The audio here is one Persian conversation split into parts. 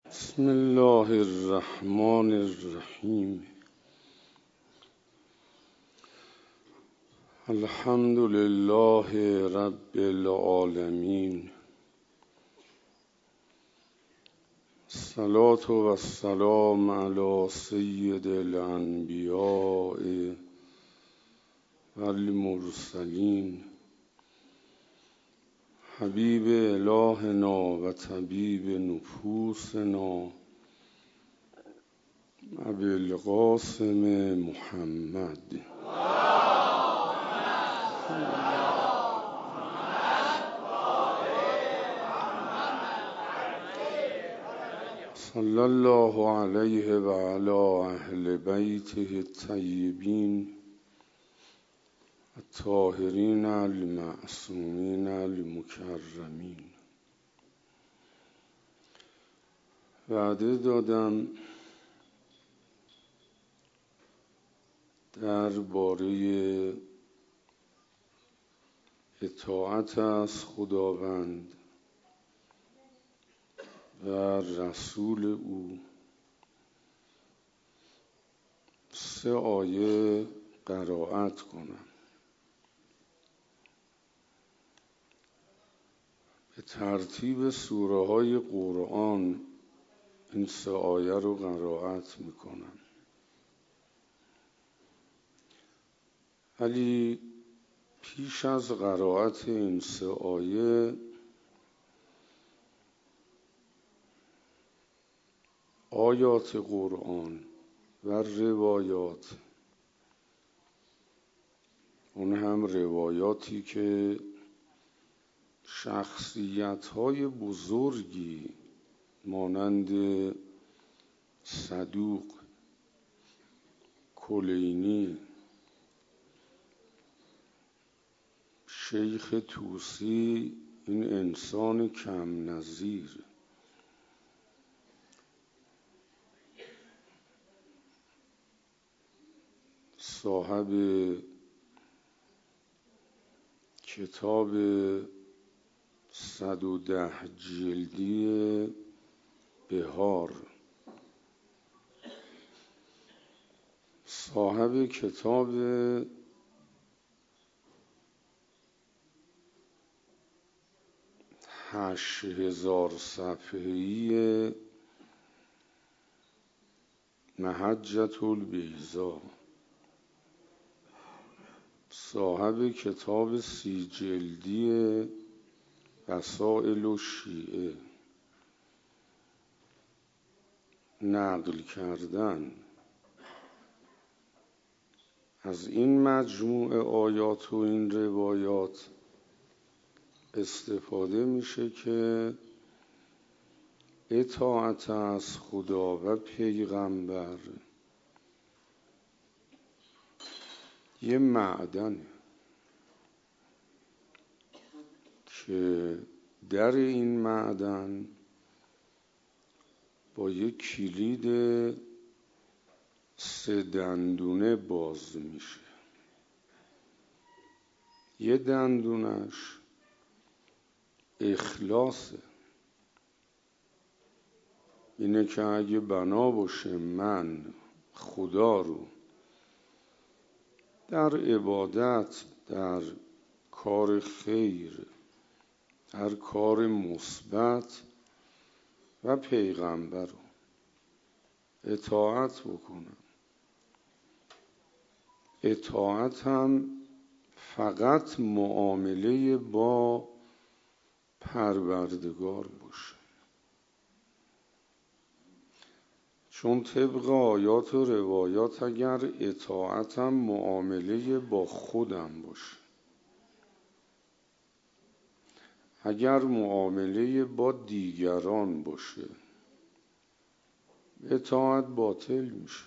بسم الله الرحمن الرحیم. الحمد لله رب العالمین. الصلاة و السلام علی سید الانبیاء و المرسلین، حبیب الهنا و طبیب نفوسنا ابی القاسم محمد. صلی الله علیه و علی اهل بیته الطیبین الطاهرین المعصومین المکرمین. وعده دادم درباره اطاعت از خداوند و رسول او 3 آیه قرائت کنم. به ترتیب سوره های قرآن این 3 آیه رو قرائت میکنم، ولی پیش از قرائت این 3 آیه آیات قرآن و روایات، اون هم روایاتی که شخصیت‌های بزرگی مانند صدوق، کلینی، شیخ طوسی، این انسان کم نظیر، صاحب کتاب 110 جلدی بهار، صاحب کتاب 8000 صفحه‌ای محجة البیضاء، صاحب کتاب 30 جلدی مسائل الشیعه نقل کردن از این مجموعه آیات و این روایات استفاده میشه که اطاعت از خدا و پیغمبر یه معدنه که در این معدن با یک کلید 3 دندونه باز میشه. یه دندونش اخلاصه، اینه که اگه بنا باشه من خدا رو در عبادت، در کار خیر، در کار مثبت و پیغمبر رو اطاعت بکنم. اطاعت هم فقط معامله با پروردگار باشه، چون طبق آیات و روایات اگر اطاعتم معامله با خودم باشه، اگر معامله با دیگران باشه، اطاعت باطل میشه.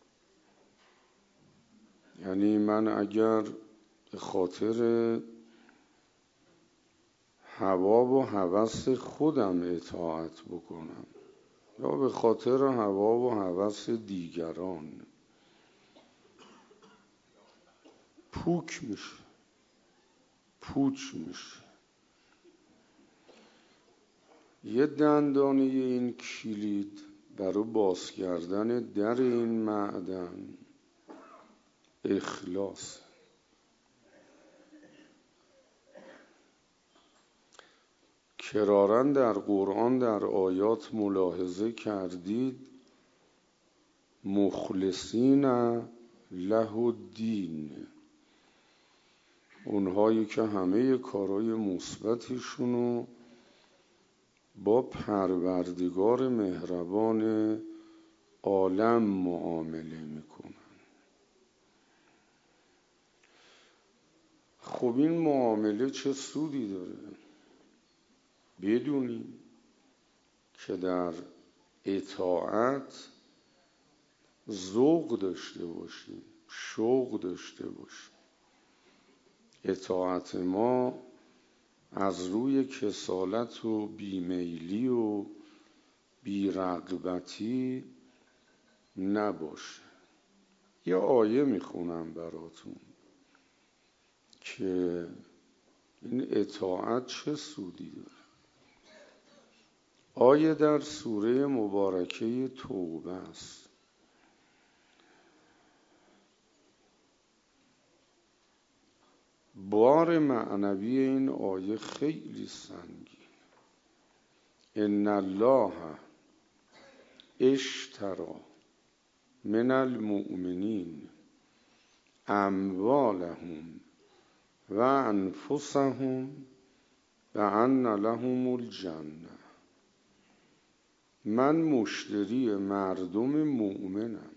یعنی من اگر به خاطر هوا و هوس خودم اطاعت بکنم یا به خاطر هوا و هوس دیگران، پوچ میشه. یه دندانه این کلید برای باز کردن در این معدن اخلاص. کرارا در قرآن در آیات ملاحظه کردید مخلصین له الدین، اونهایی که همه کارهای مثبتشونو با پروردگار مهربان عالم معامله میکنن. خب این معامله چه سودی داره؟ بدونیم که در اطاعت ذوق داشته باشیم، شوق داشته باشیم. اطاعت ما از روی کسالت و بیمیلی و بیرغبتی نباشه. یه آیه میخونم براتون که این اطاعت چه سودی داره. آیه در سوره مبارکه توبه است. بار معنوی این آیه خیلی سنگین. ان الله اشتری من المؤمنین اموالهم و انفسهم بأن لهم الجنه. من مشتری مردم مؤمنم.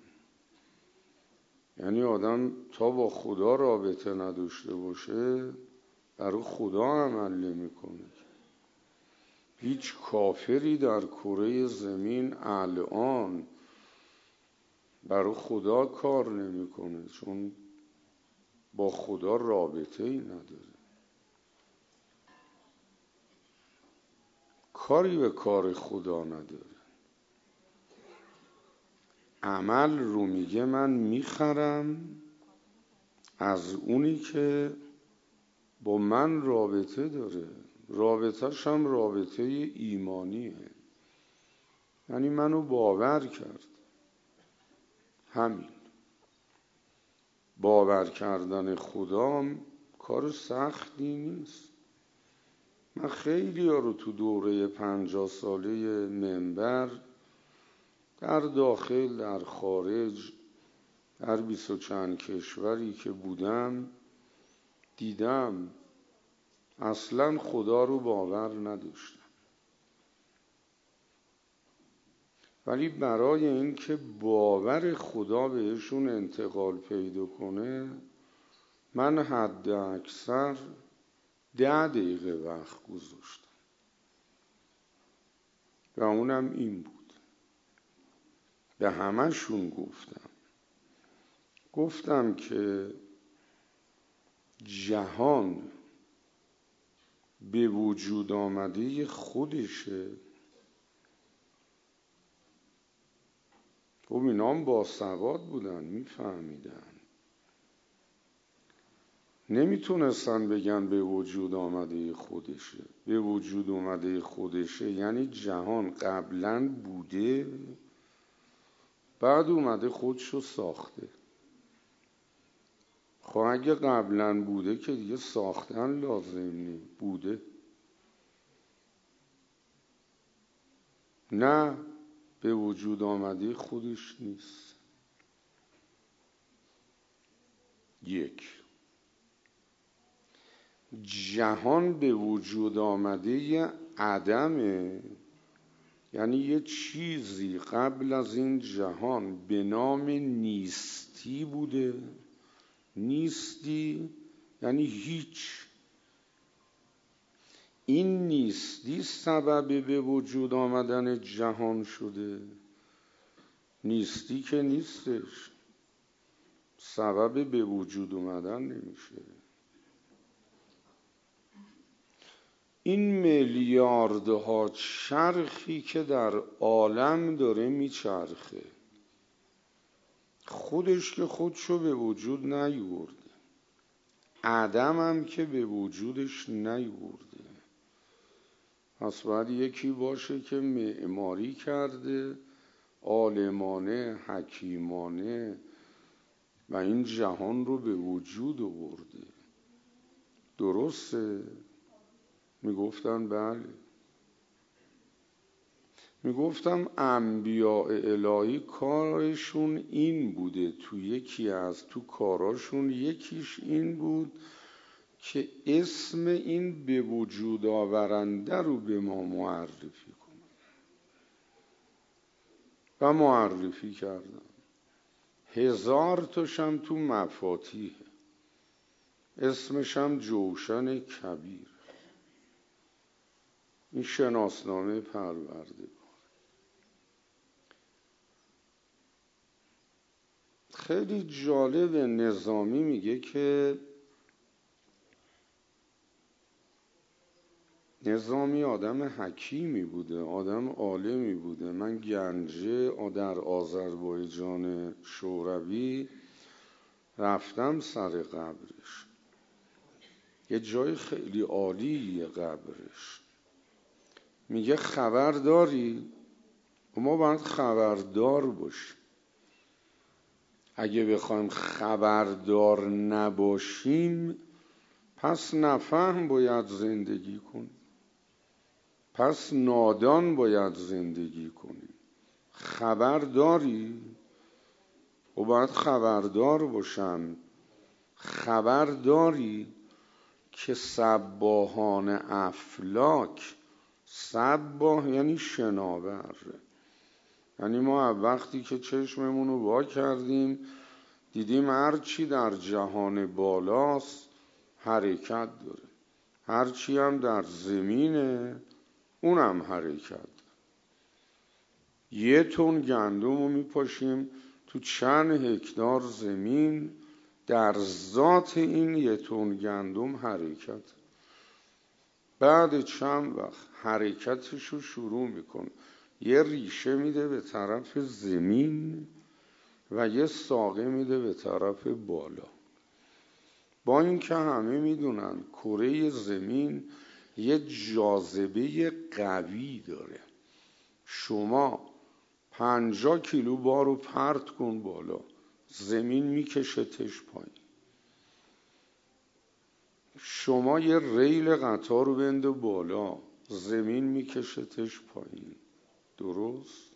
یعنی آدم تا با خدا رابطه نداشته باشه برای خدا عمل نمیکنه. هیچ کافری در کره زمین الان برای خدا کار نمیکنه، چون با خدا رابطه ای نداره، کاری به کار خدا نداره. عمل رو میگه من میخرم از اونی که با من رابطه داره. رابطه‌ش هم رابطه ایمانیه، یعنی منو باور کرد. همین باور کردن خدا کار سختی نیست. من خیلی ها رو تو دوره 50 ساله منبر در داخل در خارج در 20 و چند کشوری که بودم دیدم اصلا خدا رو باور نداشتم، ولی برای اینکه باور خدا بهشون انتقال پیدا کنه من حد اکثر 10 دقیقه وقت گذاشتم و اونم این بود. به همه‌شون گفتم که جهان به وجود آمده خودشه. خب اینا هم باسواد بودن، میفهمیدن، نمیتونستن بگن به وجود آمده خودشه. به وجود آمده خودشه یعنی جهان قبلا بوده بعد اومده خودشو ساخته. خب اگه قبلا بوده که دیگه ساختن لازم نی، بوده. نه، به وجود آمده خودش نیست. یک، جهان به وجود آمده عدمه، یعنی یه چیزی قبل از این جهان به نام نیستی بوده. نیستی یعنی هیچ. این نیستی سبب به وجود آمدن جهان شده. نیستی که نیستش، سبب به وجود آمدن نمیشه. این میلیاردها چرخی که در عالم داره میچرخه خودش که خودشو به وجود نیورده، عدم هم که به وجودش نیورده، پس باید یکی باشه که معماری کرده، عالمانه، حکیمانه، و این جهان رو به وجود آورده. درسته؟ میگفتن بله. میگفتم انبیاء الهی کارشون این بوده، تو کاراشون یکیش این بود که اسم این به وجود آورنده رو به ما معرفی کنن و معرفی کردن. 1000 تاشم تو مفاتیح، اسمشم جوشن کبیر. این شناسنامه پروردگار. خیلی جالب، نظامی میگه که نظامی آدم حکیمی بوده، آدم عالمی بوده. من گنجه در آذربایجان شوروی رفتم سر قبرش، یه جای خیلی عالیه قبرش. میگه خبر داری؟ ما باید خبردار باشیم. اگه بخوایم خبردار نباشیم پس نفهم باید زندگی کنیم، پس نادان باید زندگی کنیم. خبر داری؟ و باید خبردار باشم. خبر داری که سباحان افلاک، سباح یعنی شناور، یعنی ما وقتی که چشممون رو وا کردیم دیدیم هر چی در جهان بالاست حرکت داره، هر چی هم در زمینه اونم حرکت داره. 1 تن گندم رو میپاشیم تو چند هکتار زمین، در ذات این 1 تن گندم حرکت. بعد چند وقت حرکتش رو شروع میکنه، یه ریشه میده به طرف زمین و یه ساقه میده به طرف بالا. با اینکه همه میدونن کره زمین یه جاذبه قوی داره، شما 50 کیلو بارو پرت کن بالا، زمین میکشتش پایین. شما یه ریل قطار رو بنده بالا، زمین میکشتش پایین. درست؟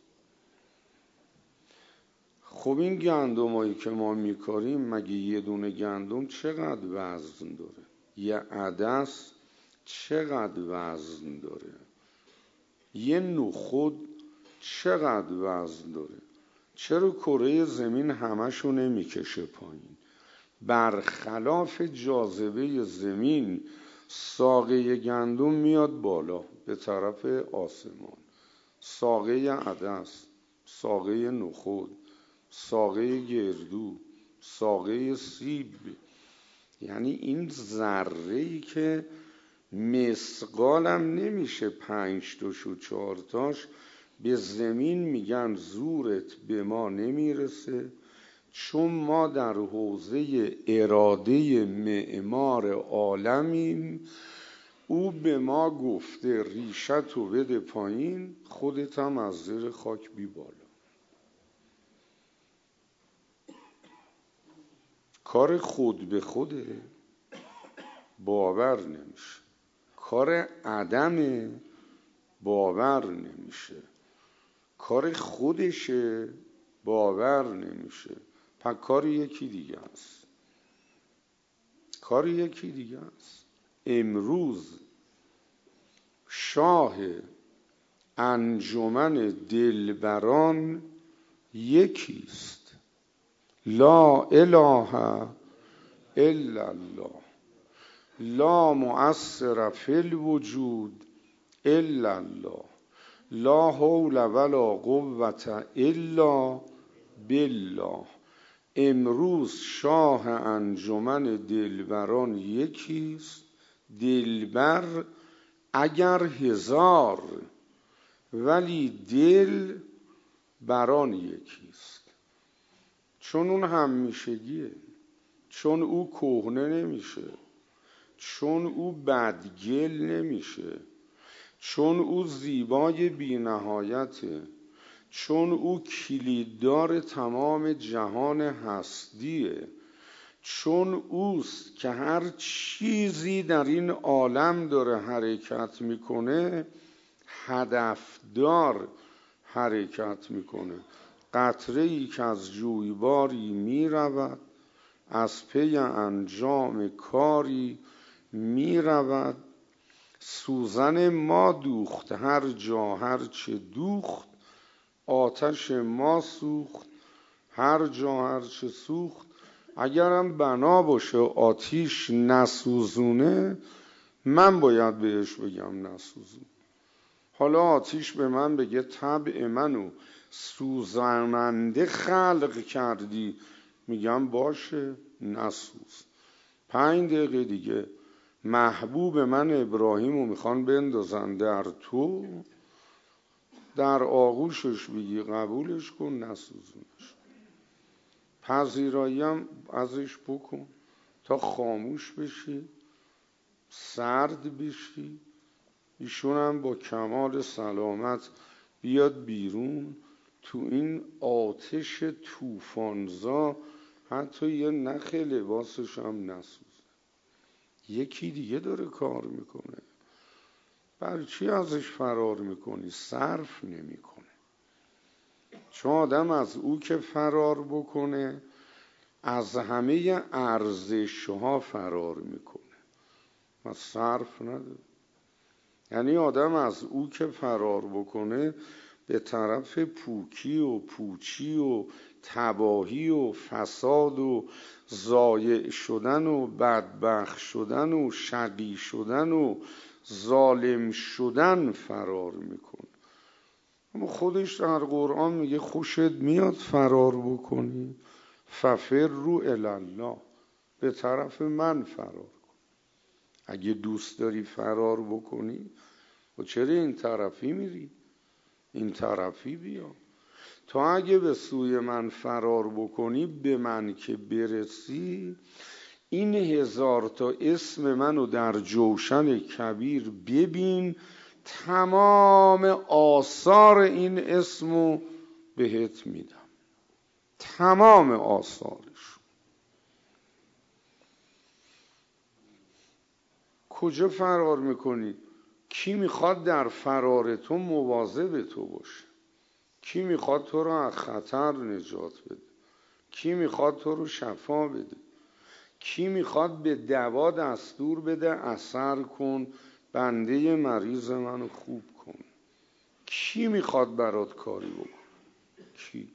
خب این گندمایی که ما میکاریم، مگه یه دونه گندم چقدر وزن داره؟ یه عدس چقدر وزن داره؟ یه نخود چقدر وزن داره؟ چرا کره زمین همشو نمیکشه پایین؟ برخلاف جاذبه زمین ساقه گندم میاد بالا به طرف آسمان، ساقه عدس، ساقه نخود، ساقه گردو، ساقه سیب. یعنی این ذره‌ای که مثقالم نمیشه 5 تاش و 4 تاش، به زمین میگن زورت به ما نمیرسه، چون ما در حوزه اراده معمار عالمیم. او به ما گفته ریشتو بده پایین، خودت هم از زیر خاک بی بالا. کار خود به خوده باور نمیشه، کار عدم باور نمیشه، کار خودشه باور نمیشه. پس کار یکی دیگه است، کار یکی دیگه است. امروز شاه انجمن دلبران یکیست، لا اله الا الله، لا مؤثر فی الوجود الا الله، لا حول ولا قوة الا بالله. امروز شاه انجمن دلبران یکیست، دلبر اگر 1000 ولی دل بران یکیست. چون اون همیشگیه، چون او کهنه نمیشه، چون او بدگل نمیشه، چون او زیبای بی نهایته، چون او کلیددار تمام جهان هستیه، چون اوست که هر چیزی در این عالم داره حرکت میکنه هدفدار حرکت میکنه. قطره ای که از جویباری میرود، از پی انجام کاری میرود. سوزن ما دوخت هر جا هر چه دوخت، آتش ما سوخت هر جا هر چه سوخت. اگرم بنا باشه آتیش نسوزونه، من باید بهش بگم نسوزون. حالا آتیش به من بگه طبع منو سوزننده خلق کردی، میگم باشه نسوز. 5 دقیقه دیگه محبوب من ابراهیمو میخوان بندازن در تو، در آغوشش بگی قبولش کن، نسوزونش. پذیراییم ازش بکن تا خاموش بشی، سرد بشی. ایشون هم با کمال سلامت بیاد بیرون. تو این آتش طوفانزا حتی یه نخ لباسش هم نسوزه. یکی دیگه داره کار میکنه، برای چی ازش فرار میکنی؟ صرف نمیکنه. چون آدم از او که فرار بکنه از همه ارزش ها فرار میکنه و صرف نداره. یعنی آدم از او که فرار بکنه به طرف پوکی و پوچی و تباهی و فساد و ضایع شدن و بدبخت شدن و شقی شدن و ظالم شدن فرار میکنه. اما خودش در قرآن میگه خوشت میاد فرار بکنی؟ ففروا الی الله، به طرف من فرار کن. اگه دوست داری فرار بکنی و چرا این طرفی میری؟ این طرفی بیا. تا اگه به سوی من فرار بکنی، به من که برسی، این 1000 تا اسم منو در جوشن کبیر ببین، تمام آثار این اسمو بهت میدم، تمام آثارش. کجا فرار میکنی؟ کی میخواد در فرار تو مواظب تو باشه؟ کی میخواد تو رو از خطر نجات بده؟ کی میخواد تو رو شفا بده؟ کی میخواد به دوا دستور بده اثر کن، بنده مریض منو خوب کن؟ کی میخواد برات کاری بکن؟ کی؟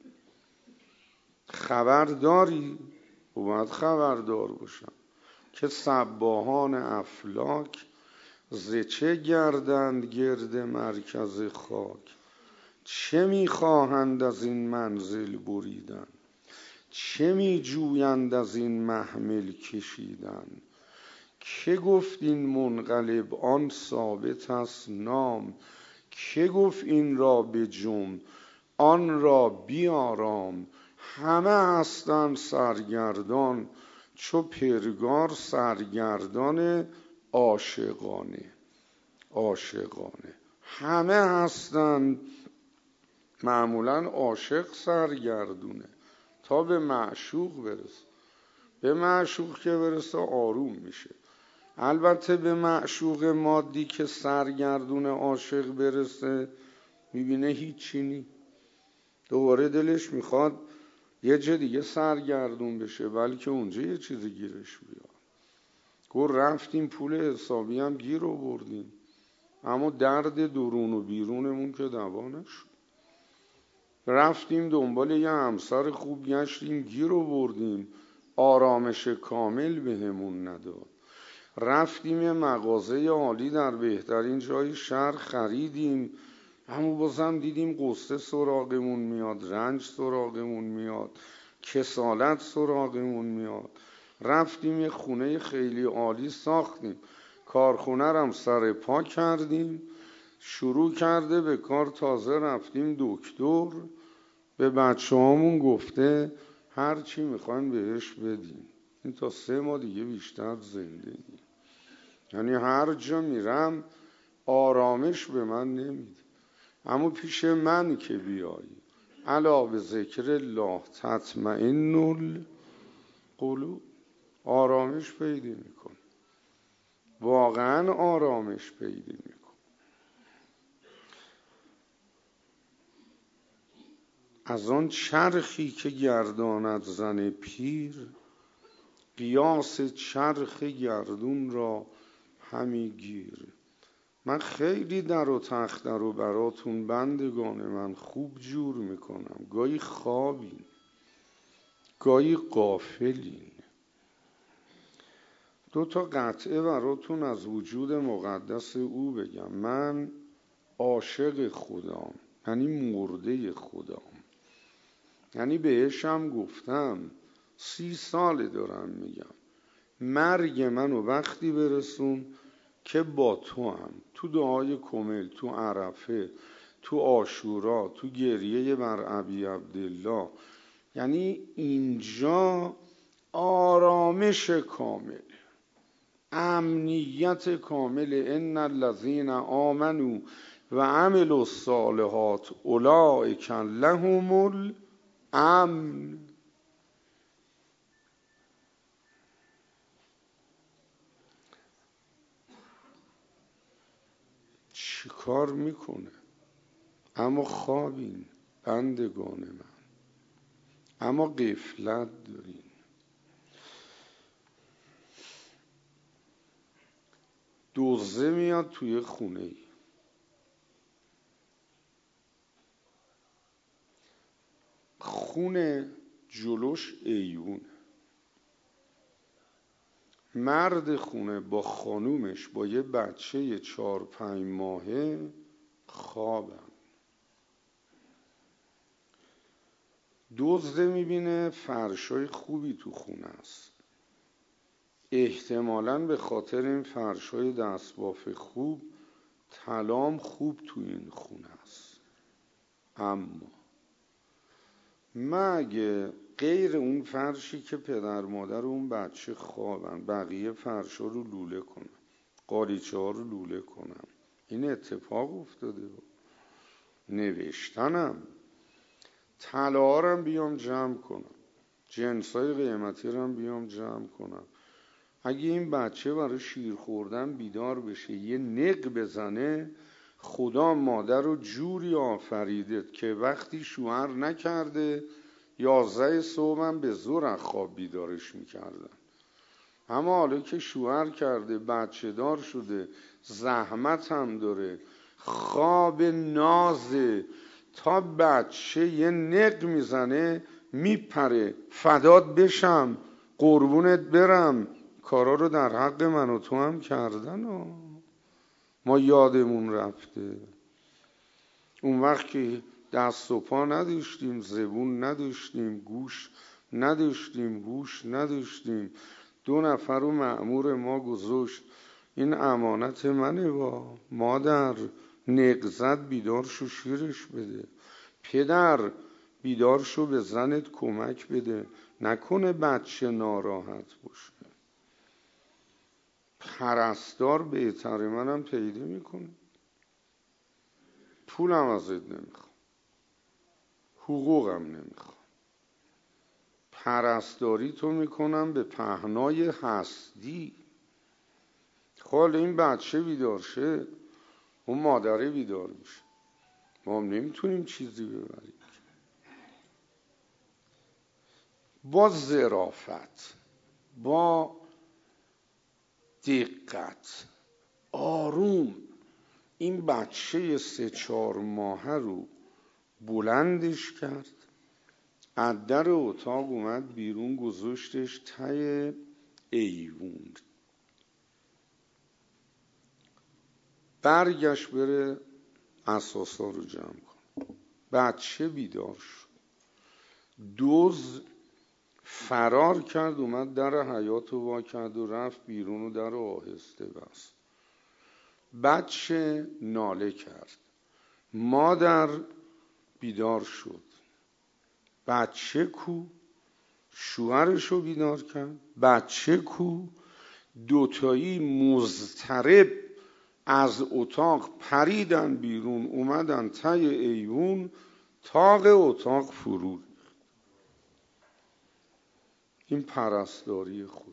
خبرداری؟ و باید خبردار باشم که سباحان افلاک ز چه گردند گرد مرکز خاک. چه میخواهند از این منزل بریدن، چه میجویند از این محمل کشیدن. که گفت این منقلب آن ثابت است نام، که گفت این را بجنب آن را بیارام. همه هستند سرگردان چو پرگار، سرگردان عاشقانه. عاشقانه همه هستند، معمولا عاشق سرگردونه تا به معشوق برسه. به معشوق که برسه آروم میشه. البته به معشوق مادی که سرگردون عاشق برسه میبینه هیچی نی، دوباره دلش میخواد یه جا دیگه سرگردون بشه، بلکه اونجا یه چیزی گیرش بیاد. گفت رفتیم پول حسابی هم گیر آوردیم، اما درد درون و بیرونمون که دوا نشد. رفتیم دنبال یه همسر خوب گشتیم، گیر آوردیم، آرامش کامل بهمون نداد. رفتیم یه مغازه عالی در بهترین جای شهر خریدیم، اما بازم دیدیم قصه سراغمون میاد، رنج سراغمون میاد، کسالت سراغمون میاد. رفتیم یه خونه خیلی عالی ساختیم، کارخونه رم سر پا کردیم، شروع کرده به کار. تازه رفتیم دکتر به بچه هامون گفته هر چی میخواین بهش بدیم، این تا 3 ماه دیگه بیشتر زنده نیم. یعنی هر جا میرم آرامش به من نمیده. اما پیش من که بیایی، الا به ذکر الله تطمئن القلوب، آرامش پیدا میکن، واقعا آرامش پیدا میکن. از آن چرخی که گرداند زن پیر، قیاس چرخ گردون را همی گیر. من خیلی در و تخت در و براتون بندگان من خوب جور میکنم. گاهی خوابین، گاهی غافلین. 2 قطعه براتون از وجود مقدس او بگم. من عاشق خدام، یعنی مرده خدام، یعنی بهشم گفتم 30 سال دارم میگم مرگ منو وقتی برسون که با تو هم، تو دعای کمل، تو عرفه، تو عاشورا، تو گریه بر ابی عبدالله. یعنی اینجا آرامش کامل، امنیت کامل. ان الذین آمنوا و عملوا الصالحات اولئک لهم الامن. چی کار میکنه؟ اما خوابین بندگان من، اما غفلت دارین. دزده میاد توی خونه ای، خونه جلوش ایوون، مرد خونه با خانومش با یه بچه 4-5 ماهه خوابن. دزده میبینه فرشای خوبی تو خونه است، احتمالاً به خاطر این فرشای دستباف خوب طلام خوب تو این خونه است. اما مگه غیر اون فرشی که پدر مادر اون بچه خوابن، بقیه فرشا رو لوله کنن، قالیچه ها رو لوله کنن؟ این اتفاق افتاده بود. نوشتنم طلاهارم بیام جمع کنم، جنسای قیمتی رم بیام جمع کنم. اگه این بچه برای شیر خوردن بیدار بشه یه نق بزنه، خدا مادر رو جوری آفریده که وقتی شوهر نکرده 11 صبح هم به زور از خواب بیدارش میکردن. اما حالا که شوهر کرده، بچه دار شده، زحمت هم داره، خواب نازه، تا بچه یه نق میزنه میپره. فدات بشم، قربونت برم، کارا رو در حق من و تو هم کردن. ما یادمون رفته. اون وقت که دست و پا نداشتیم، زبون نداشتیم، گوش نداشتیم، هوش نداشتیم، 2 نفر رو مأمور ما گذاشت این امانت منه، با مادر نقزت بیدار شو شیرش بده، پدر بیدار شو به زنت کمک بده، نکنه بچه ناراحت باشه. پرستار بهتر منم پیدا میکنه، پولم ازت نمیخوام، حقوقم نمیخوام، پرستاری تو میکنم به پهنای هستی. حالا این بچه بیدار شه، اون مادره بیدار میشه، ما هم نمیتونیم چیزی ببریم. با ظرافت، با دقت، آروم این بچه 3-4 ماهه رو بلندش کرد، از در اتاق اومد بیرون، گذاشتش ته ایوون، برگشت بره اساسا رو جمع کن. بچه بیدار شد، دزد فرار کرد، اومد در حیاط رو وا کرد و رفت بیرون و در آهسته بست. بچه ناله کرد، مادر بیدار شد. بچه کو؟ شوهرشو بیدار کرد. بچه کو؟ 2 تایی مضطرب از اتاق پریدن بیرون، اومدن ته ایوون، طاق اتاق فرو ریخت. این پرستاری خدا.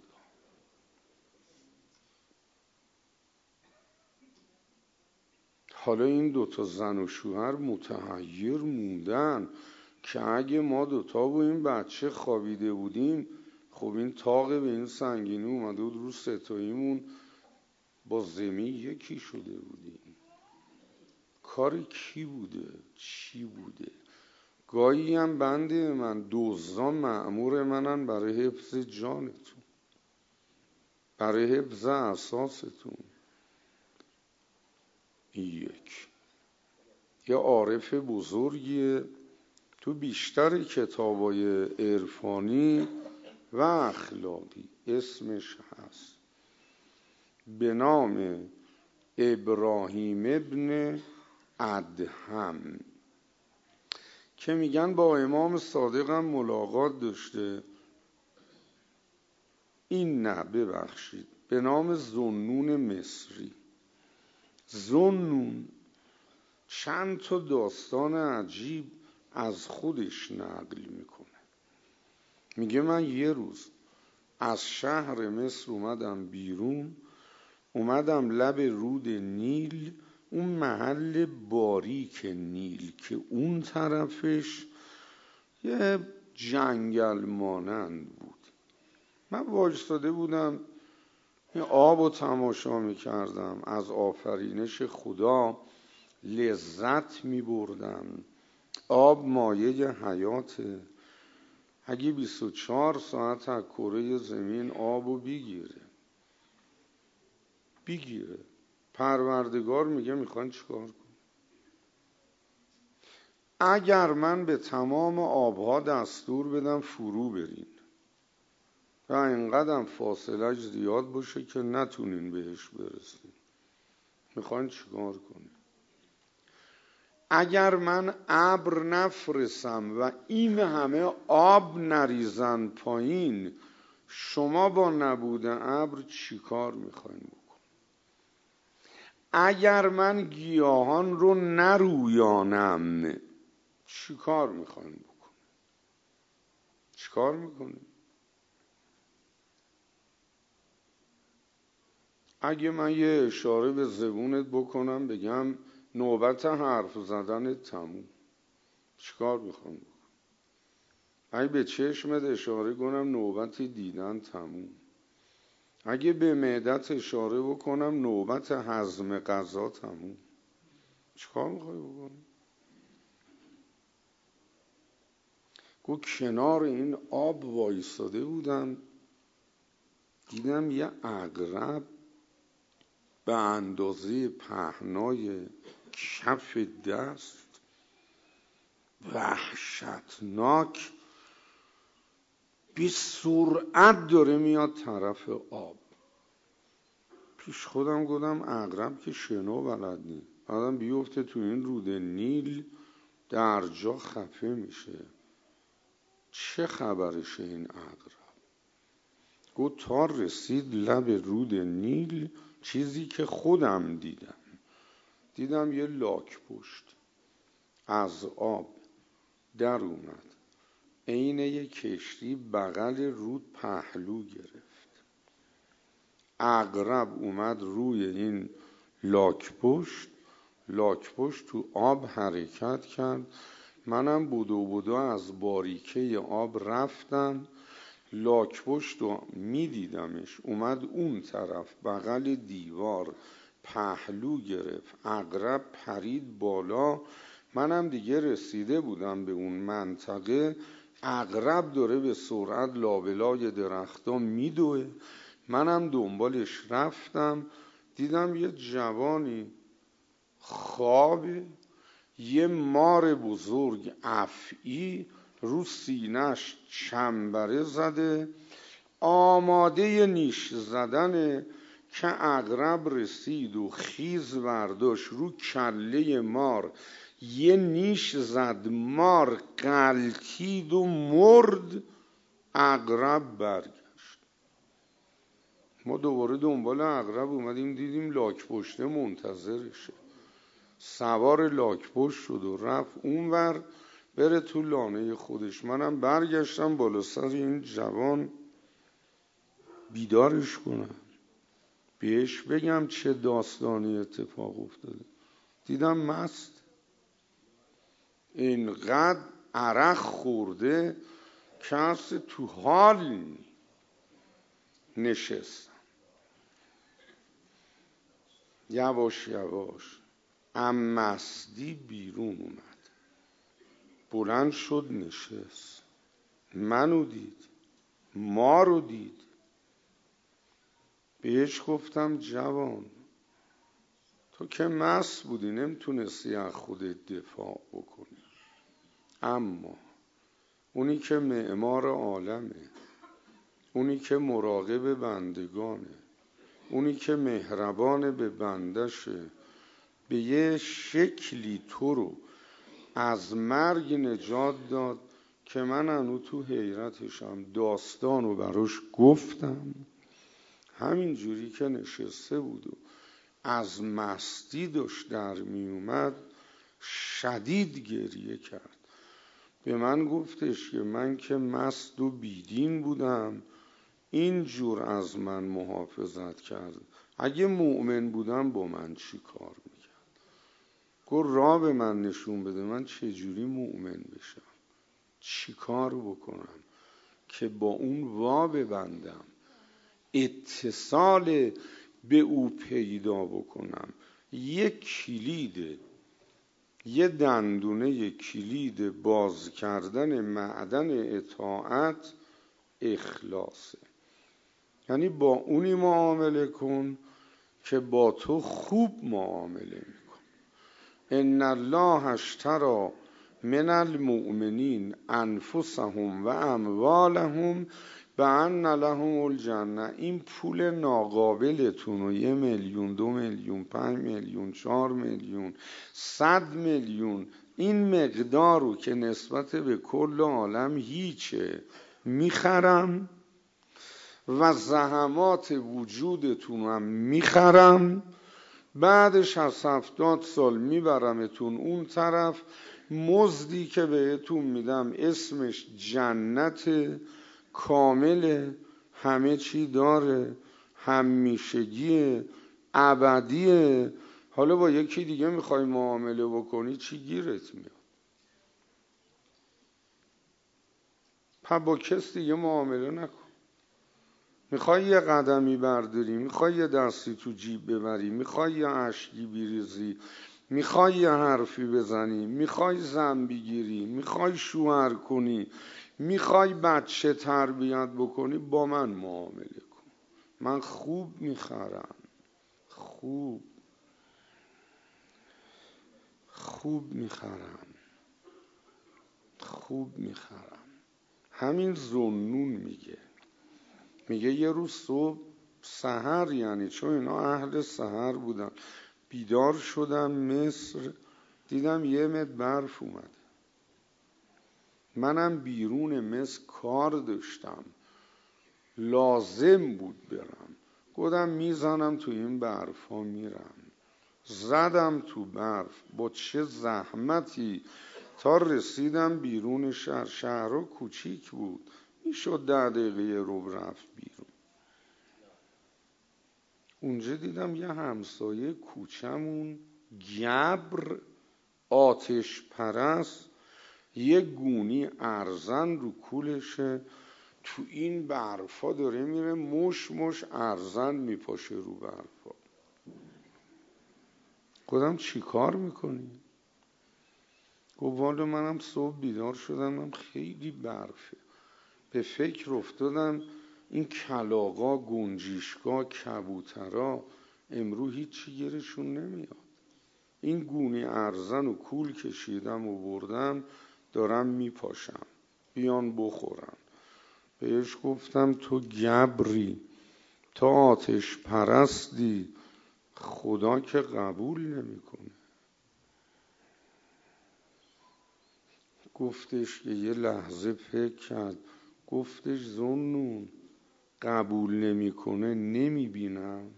حالا این دوتا زن و شوهر متحیر موندن که اگه ما دوتا و این بچه خوابیده بودیم، خب این طاق به این سنگینی اومده بود رو ستاییمون، با زمین یکی شده بودیم. کار کی بوده؟ چی بوده؟ گاهی هم بنده من، دزدان مأمور منن برای حفظ جانتون، برای حفظ اساستون. یک یه عارف بزرگیه، تو بیشتر کتابای عرفانی و اخلاقی اسمش هست، به نام ابراهیم ابن ادهم، که میگن با امام صادق هم ملاقات داشته. این نه ببخشید، به نام ذوالنون مصری. ذوالنون چند تا داستان عجیب از خودش نقل میکنه. میگه من یه روز از شهر مصر اومدم بیرون، اومدم لب رود نیل، اون محل باریک نیل که اون طرفش یه جنگل مانند بود. من وایستاده بودم این آب رو تماشا میکردم، از آفرینش خدا لذت میبردم. آب مایه حیاته. اگه 24 ساعت از کره زمین آبو بگیره، پروردگار میگه میخوان چیکار کن؟ اگر من به تمام آبها دستور بدم فرو برین و اینقدر فاصلهش زیاد باشه که نتونین بهش برسین، میخوان چیکار کنین؟ اگر من ابر نفرستم و این همه آب نریزن پایین، شما با نبود ابر چیکار میخواین بکن؟ اگر من گیاهان رو نرویانم چیکار میخواین بکن؟ چیکار میکنین؟ اگه من یه اشاره به زبونت بکنم بگم نوبت حرف زدن تموم، چیکار میخوام بکن؟ اگه به چشمت اشاره کنم نوبت دیدن تموم، اگه به معدت اشاره بکنم نوبت هضم غذا تموم، چیکار میخوای بکنی؟ گو کنار این آب وایساده بودم، دیدم یه عقرب به اندازه پهنای کف دست، وحشتناک، بی سرعت داره میاد طرف آب. پیش خودم گفتم عقرب که شنا بلد نی، آدم بیفته تو این رود نیل در جا خفه میشه، چه خبرشه این عقرب؟ گفت تا رسید لب رود نیل، چیزی که خودم دیدم یه لاک پشت از آب در اومد، عین یه کشتی بغل رود پهلو گرفت. عقرب اومد روی این لاک پشت تو آب حرکت کرد. منم بدو از باریکه آب رفتم، لاک پشت رو میدیدمش اومد اون طرف بغل دیوار پهلو گرفت، عقرب پرید بالا، منم دیگه رسیده بودم به اون منطقه. عقرب داره به سرعت لابلای درختا میدوه، منم دنبالش رفتم، دیدم یه جوانی خوابه، یه مار بزرگ افعی رو سینه‌اش چنبره زده، آماده نیش زدنه که عقرب رسید و خیز برداشت رو کله مار یه نیش زد، مار غلتید و مرد. عقرب برگشت. ما دوباره دنبال عقرب اومدیم، دیدیم لاک پشته منتظرشه. سوار لاک پشت شد و رفت اونور بره تو لانه خودش. منم برگشتم بالا سر این جوان بیدارش کنم، بهش بگم چه داستانی اتفاق افتاده. دیدم مست، اینقدر عرق خورده که اصلا تو حال نشستم. یواش یواش مستی بیرون اومد، بلند شد نشست، منو دید، ما رو دید. بهش گفتم جوان تو که مست بودی نمیتونستی از خودت دفاع بکنی، اما اونی که معمار عالمه، اونی که مراقب بندگانه، اونی که مهربان به بندشه، به یه شکلی تو رو از مرگ نجات داد که من هنو تو حیرتشم. داستانو براش گفتم، همین جوری که نشسته بود و از مستی داشت در می اومد شدید گریه کرد. به من گفتش که من که مست و بیدین بودم اینجور از من محافظت کرد، اگه مؤمن بودم با من چی کار میکرد؟ گفت راه به من نشون بده من چجوری مؤمن بشم، چی کار بکنم که با اون وا ببندم، اتصال به او پیدا بکنم. یک کلید، یه دندونه کلید باز کردن معدن اطاعت اخلاصه. یعنی با اونی معامله کن که با تو خوب معامله میکن. ان الله اشتری من المؤمنین انفسهم و اموالهم بأن لهم الجنه. این پول ناقابلتون و 1 میلیون 2 میلیون 5 میلیون 4 میلیون 100 میلیون این مقدار رو که نسبت به کل عالم هیچه میخرم و زحمات وجودتون هم میخرم، بعدش از 70 سال میبرمتون اون طرف، مزدی که بهتون میدم اسمش جنت کامل، همه چی داره، همیشگیه، ابدیه. حالا با یکی دیگه میخوای معامله بکنی چی گیرت میاد؟ پس با کس دیگه معامله نکن. میخوای یه قدمی برداری، میخوای یه دستی تو جیب ببری، میخوای یه اشکی بریزی، میخوای یه حرفی بزنی، میخوای زن بگیری، میخوای شوهر کنی، میخوای بچه تربیت بکنی، با من معامله کن. من خوب میخرم، خوب میخرم، خوب میخرم. همین ذوالنون میگه یه روز صبح سحر، یعنی چون اینا اهل سحر بودن، بیدار شدم مصر، دیدم 1 متر برف اومده. منم بیرون مصر کار داشتم، لازم بود برم، گفتم میزنم تو این برف ها میرم. زدم تو برف با چه زحمتی تا رسیدم بیرون شهر. شهرها کوچیک بود، میشد 10 دقیقه رو رفت بیرون. اونجا دیدم یه همسایه کوچمون گبر آتش پرست، یه گونی ارزن رو کولشه، تو این برفا داره میره، مش ارزن میپاشه رو برفا. گفتم چی کار میکنی؟ گفت والا منم صبح بیدار شدم من خیلی برفه، به فکر افتادم این کلاغا، گنجیشکا، کبوترا امرو هیچی گیرشون نمیاد، این گونی ارزن و کول کشیدم و بردم دارم میپاشم، بیان بخورن. بهش گفتم تو گبری، تو آتش پرستی، خدا که قبول نمیکنه. گفتش که یه لحظه فکر کرد، گفتش ذوالنون قبول نمیکنه نمیبینم؟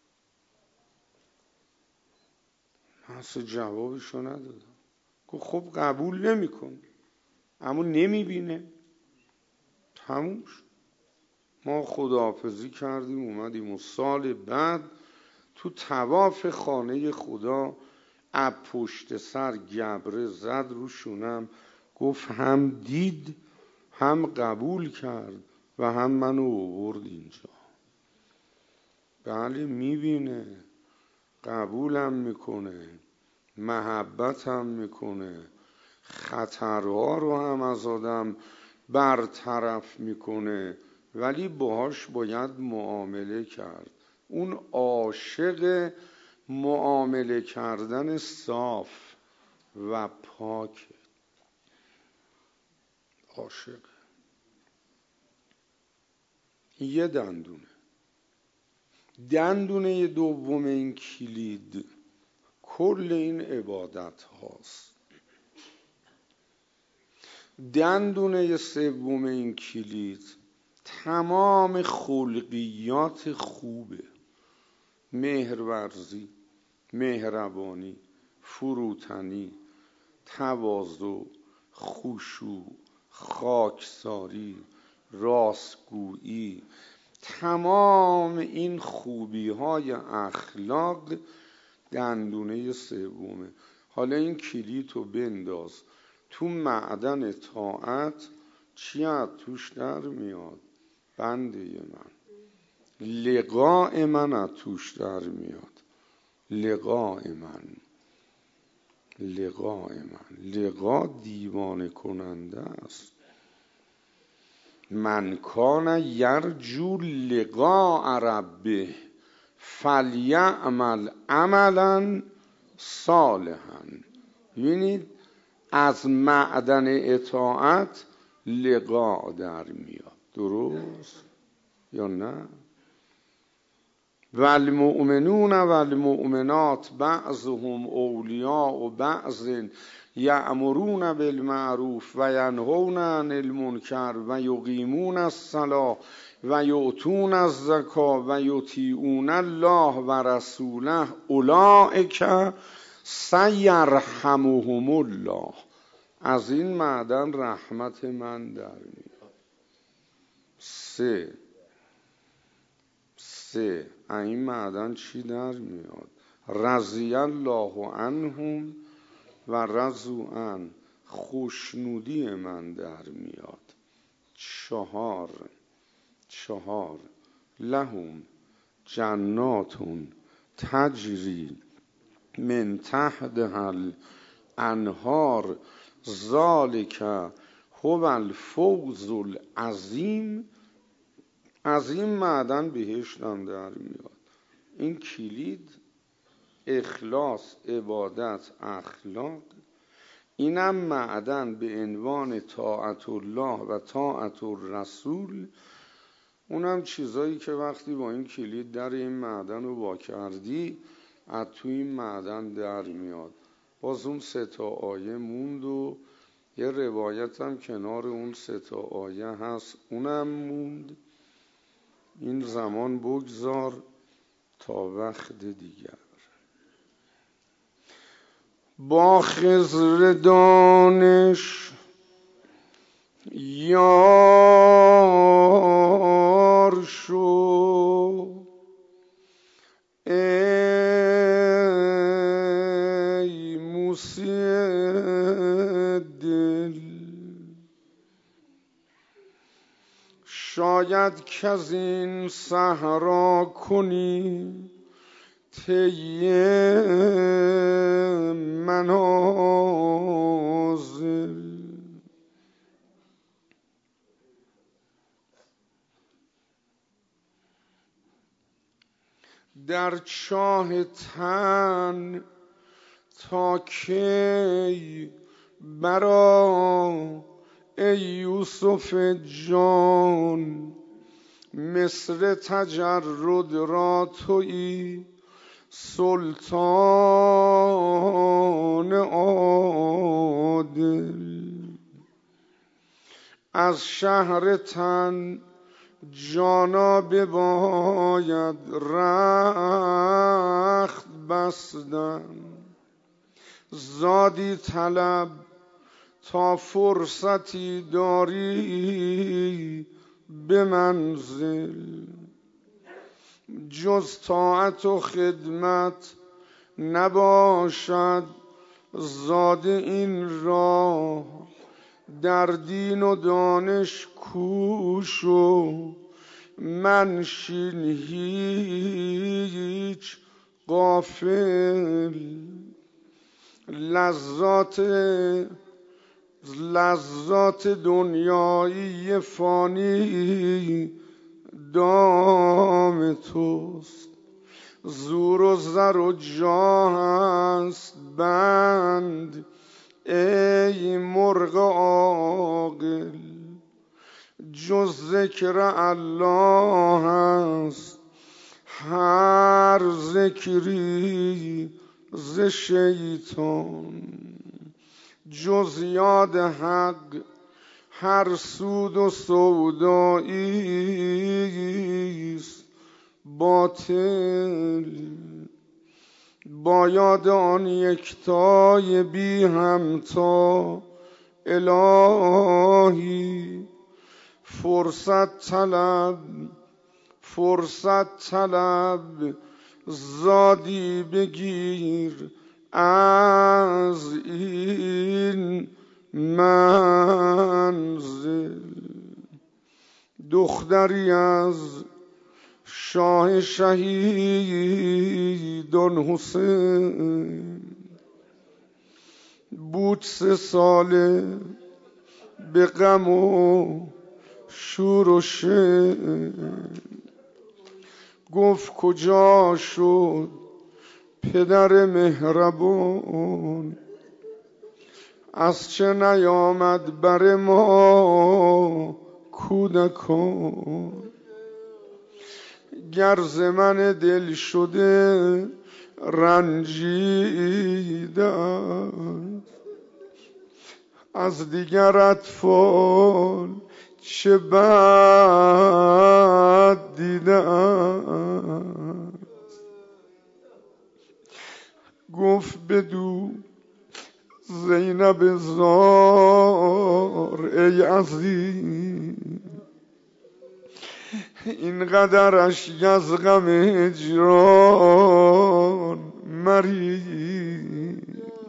من اصلا جوابشو ندادم. گفت خب قبول نمیکنه اما نمیبینه. تموش. ما خداحافظی کردیم اومدیم و سال بعد تو طواف خانه خدا اب پشت سر گبره زد رو شونم، گفت هم دید هم قبول کرد و هم منو آورد اینجا. بله میبینه، قبولم میکنه، محبتم میکنه، خطرها رو هم از آدم برطرف میکنه، ولی باهاش باید معامله کرد. اون عاشق معامله کردن صاف و پاک، عاشق. یه دندونه دوم این کلید کل این عبادت هاست. دندونه سوم این کلید تمام خلقیات خوبه: مهرورزی، مهربانی، فروتنی، تواضع، خشوع، خاکساری، راستگویی، تمام این خوبی های اخلاق دندونه سومه. حالا این کلیدو بنداز تو معدن طاعت، چی از توش در میاد؟ بنده من، لقاء من از توش در میاد. لقاء من، لقا دیوانه کننده است. من کان یرجو لقاء ربه فلیعمل عملا صالحا. ببینید از معدن اطاعت لقاء در میاد. درست یا نه؟ والمؤمنون والمؤمنات بعضهم اولیاء بعض یأمرون بالمعروف و ینهون عن المنکر و یقیمون الصلاة و یؤتون الزکاة و یطیعون الله و رسوله اولئک سیرحمهم الله. از این معدن رحمت من در میاد. سه این معدن چی در میاد؟ رضی الله عنهم و رضوا عنه، خوشنودی من در میاد. چهار لهم جنات تجری من تحتها الانهار ذلک هو الفوز العظیم. از این معدن بهشتم در میاد. این کلید اخلاص، عبادت، اخلاق. اینم معدن به عنوان طاعت الله و طاعت الرسول. اونم چیزایی که وقتی با این کلید در این معدن رو وا کردی از توی این معدن در میاد. باز اون 3 آیه موند و یه روایت هم کنار اون 3 آیه هست، اونم موند. این زمان بگذار تا وقت دیگر. با خضر دانش یار شو، ای موسی دل. شاید که از این صحرا کنی طی منازل. در چاه تن تا کی برا ای یوسف جان، مصر تجرد را تویی سلطان عادل. از شهر تن جانا بباید رخت بستن، زادی طلب تا فرصتی داری به منزل. جز طاعت و خدمت نباشد زاد این راه، در دین و دانش کوش و منشین هیچ غافل. لذات دنیایی فانی دام توست، زور و زر و جاه است بند ای مرغ عاقل. جز ذکر الله است هر ذکری ز شیطان، جز یاد حق هر سود و سودایی است باطل. با یاد آن یکتای بی همتا الهی، فرصت طلب زادی بگیر از این منزل. دختری از شاه شهیدان حسین بود 3 ساله به غم و شور و شن. گفت کجا شد پدر مهربان، از چه نیامد بر ما کودکان. گر ز من دل شده رنجیده از دیگر اطفال چه بد دیده. گفت بدو زینب زار ای عزیز، اینقدرش از غم هجران مریض.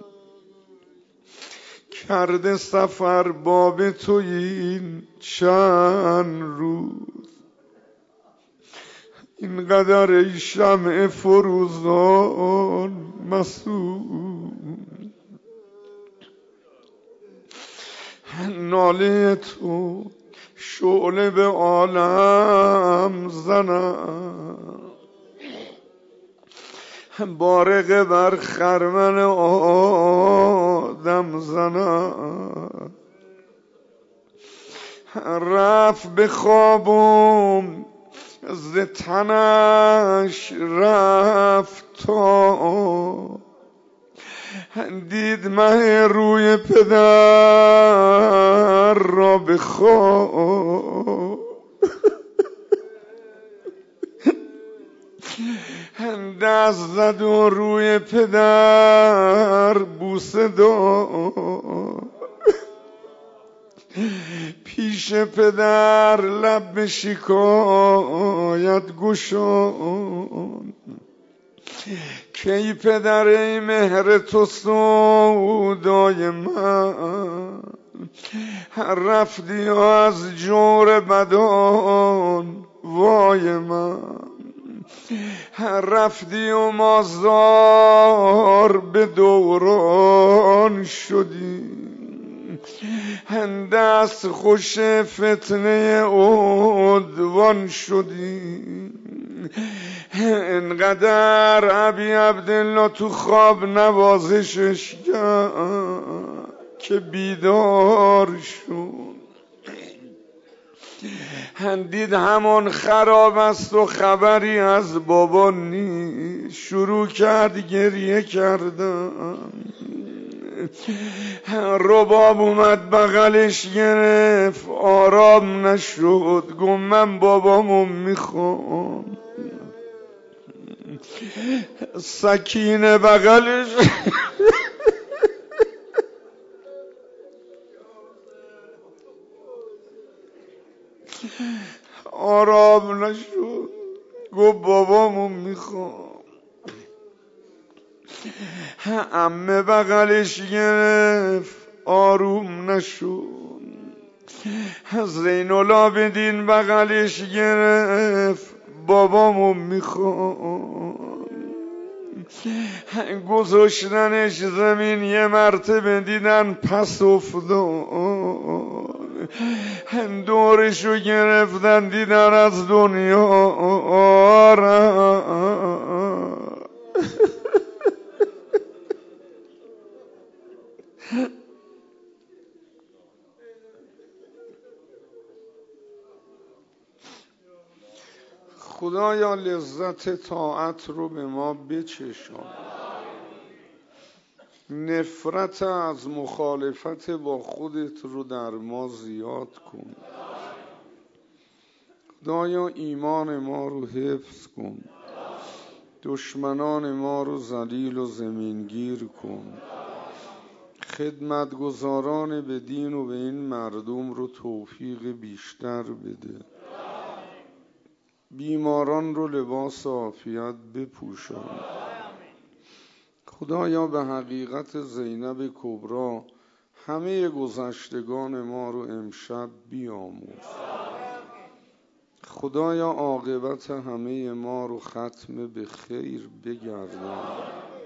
کرده سفر باب تو این چند روز، اینقدر ای شمع فروزان مسئول. ناله تو شعله به عالم زنم، بارقه بر خرمن آدم زنم. رفت به خوابم ز تنش رفت تا، دید مه روی پدر را به خواب. دست زد و روی پدر بوسه داد، پیش پدر لب به شکایت گشاد. کی پدر ای مهر تو سودای من، رفتی و از جور بدان وای من. رفتی و مازار به دوران شدی، دست خوش فتنه عدوان شدی. انقدر ابی عبدالله تو خواب نوازشش کرد که بیدار شد. دید همان خراب است و خبری از بابا نیست. شروع کرد گریه کردن، رباب اومد بغلش گرفت، آرام نشد، گفت من بابامو میخوام. سکینه بغلش آرام نشد، گفت بابامو میخوام. عمه بغلش گرفت، آروم نشد. زین العابدین بغلش گرفت، بابامو میخوام. گذاشتنش زمین، یه مرتبه دیدن پس افتاد. دورشو گرفتن، دیدن از دنیا خدایا لذت طاعت رو به ما بچشان، نفرت از مخالفت با خودت رو در ما زیاد کن. خدایا ایمان ما رو حفظ کن، دشمنان ما رو ذلیل و زمینگیر کن. خدمتگزاران به دین و به این مردم رو توفیق بیشتر بده. بیماران رو لباس عافیت بپوشان. خدایا به حقیقت زینب کبری همه گذشتگان ما رو امشب بیاموز. خدایا عاقبت همه ما رو ختم به خیر بگردان.